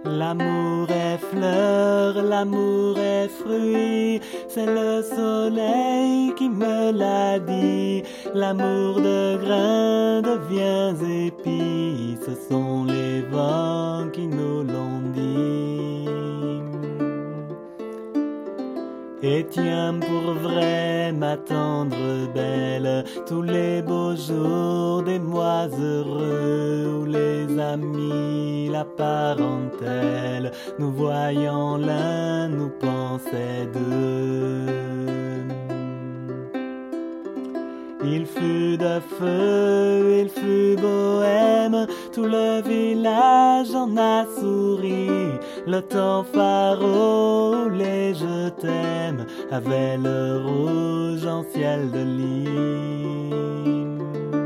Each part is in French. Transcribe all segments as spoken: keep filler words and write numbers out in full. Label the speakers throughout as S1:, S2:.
S1: L'amour est fleur, l'amour est fruit, c'est le soleil qui me l'a dit. L'amour de grain devient épi, ce sont les vents qui nous l'ont dit. Et tiens pour vrai ma tendre belle, tous les beaux jours des mois heureux où les amis, la parentèle, nous voyant l'un nous pensaient deux. Il fut de feu, il fut bohème, tout le village en a souri. Le temps pharaon où les je t'aime avait le rouge en ciel de lime.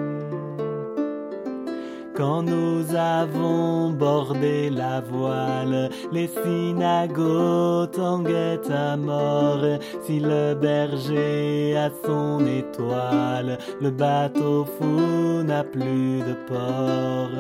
S1: Quand nous avons bordé la voile, les synagogues tanguaient à mort. Si le berger a son étoile, le bateau fou n'a plus de port.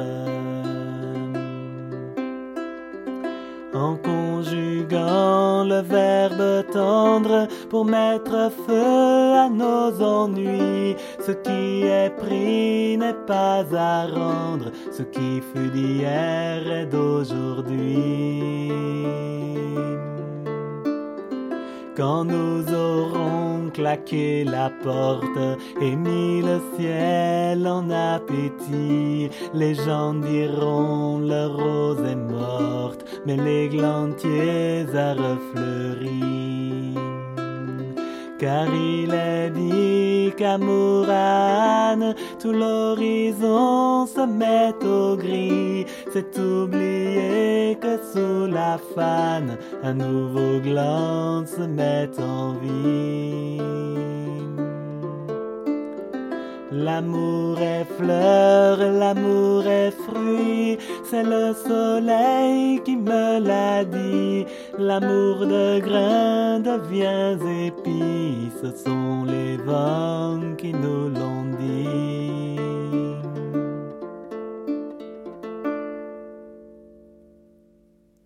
S1: En conjuguant le verbe tendre pour mettre feu à nos ennuis, ce qui est pris n'est pas à rendre, ce qui fut d'hier est d'aujourd'hui. Quand nous aurons claqué la porte et mis le ciel en appétit, les gens diront le rose est morte, mais l'églantier a refleuri. Car il est dit qu'à Mourane, tout l'horizon se met au gris. C'est oublier que sous la fanne, un nouveau gland se met en vie. L'amour est fleur, l'amour est fruit, c'est le soleil qui me l'a dit. L'amour de grain devient épi, ce sont les vents qui nous l'ont dit.